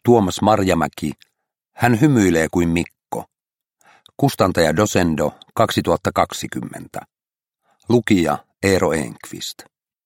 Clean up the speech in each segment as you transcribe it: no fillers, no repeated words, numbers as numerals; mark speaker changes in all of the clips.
Speaker 1: Tuomas Marjamäki, hän hymyilee kuin Mikko. Kustantaja Dosendo 2020. Lukija Eero Enqvist.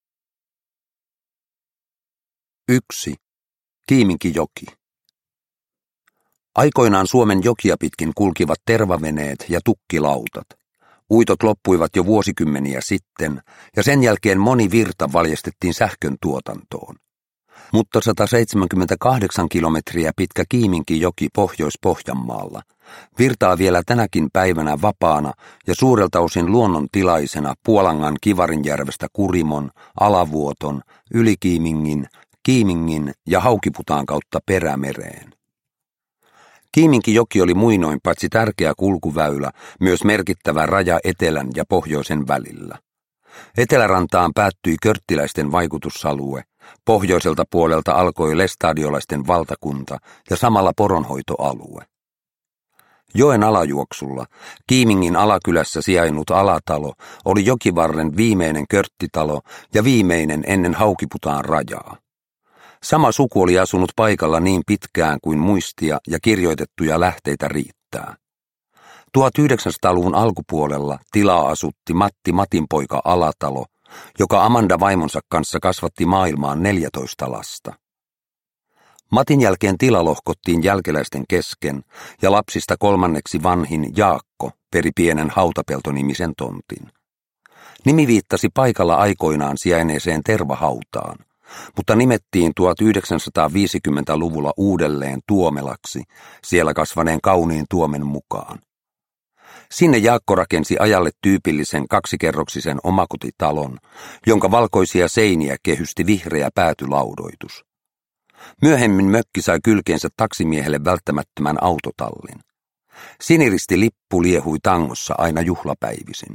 Speaker 1: 1. Kiiminkijoki. Aikoinaan Suomen jokia pitkin kulkivat tervaveneet ja tukkilautat. Uitot loppuivat jo vuosikymmeniä sitten, ja sen jälkeen moni virta valjastettiin sähkön tuotantoon. Mutta 178 kilometriä pitkä Kiiminkijoki Pohjois-Pohjanmaalla virtaa vielä tänäkin päivänä vapaana ja suurelta osin luonnontilaisena Puolangan Kivarinjärvestä Kurimon, Alavuoton, Ylikiimingin, Kiimingin ja Haukiputaan kautta Perämereen. Kiiminkijoki oli muinoin paitsi tärkeä kulkuväylä, myös merkittävä raja etelän ja pohjoisen välillä. Etelärantaan päättyi körttiläisten vaikutusalue, pohjoiselta puolelta alkoi lestadiolaisten valtakunta ja samalla poronhoitoalue. Joen alajuoksulla, Kiimingin alakylässä sijainnut Alatalo oli jokivarren viimeinen körttitalo ja viimeinen ennen Haukiputaan rajaa. Sama suku oli asunut paikalla niin pitkään kuin muistia ja kirjoitettuja lähteitä riittää. 1900-luvun alkupuolella tilaa asutti Matti Matinpoika Alatalo, joka Amanda vaimonsa kanssa kasvatti maailmaan 14 lasta. Matin jälkeen tila lohkottiin jälkeläisten kesken ja lapsista kolmanneksi vanhin Jaakko peri pienen Hautapelto-nimisen tontin. Nimi viittasi paikalla aikoinaan sijainneeseen tervahautaan, mutta nimettiin 1950-luvulla uudelleen Tuomelaksi siellä kasvaneen kauniin tuomen mukaan. Sinne Jaakko rakensi ajalle tyypillisen kaksikerroksisen omakotitalon, jonka valkoisia seiniä kehysti vihreä päätylaudoitus. Myöhemmin mökki sai kylkeensä taksimiehelle välttämättömän autotallin. Siniristilippu liehui tangossa aina juhlapäivisin.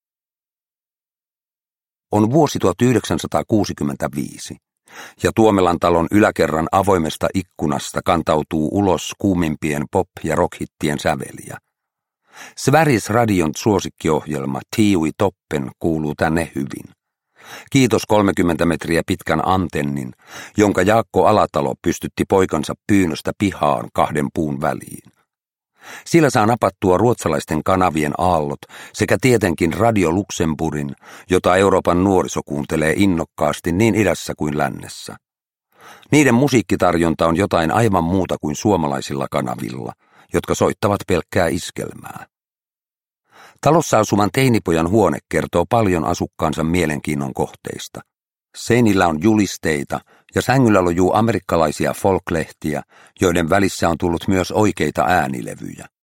Speaker 1: On vuosi 1965, ja Tuomelan talon yläkerran avoimesta ikkunasta kantautuu ulos kuumimpien pop- ja rockhittien säveliä. Sveriges Radion suosikkiohjelma Tiui Toppen kuuluu tänne hyvin. Kiitos 30 metriä pitkän antennin, jonka Jaakko Alatalo pystytti poikansa pyynnöstä pihaan 2 puun väliin. Sillä saa napattua ruotsalaisten kanavien aallot sekä tietenkin Radio Luxemburgin, jota Euroopan nuoriso kuuntelee innokkaasti niin idässä kuin lännessä. Niiden musiikkitarjonta on jotain aivan muuta kuin suomalaisilla kanavilla, jotka soittavat pelkkää iskelmää. Talossa asuvan teinipojan huone kertoo paljon asukkaansa mielenkiinnon kohteista. Seinillä on julisteita ja sängyllä lojuu amerikkalaisia folklehtiä, joiden välissä on tullut myös oikeita äänilevyjä.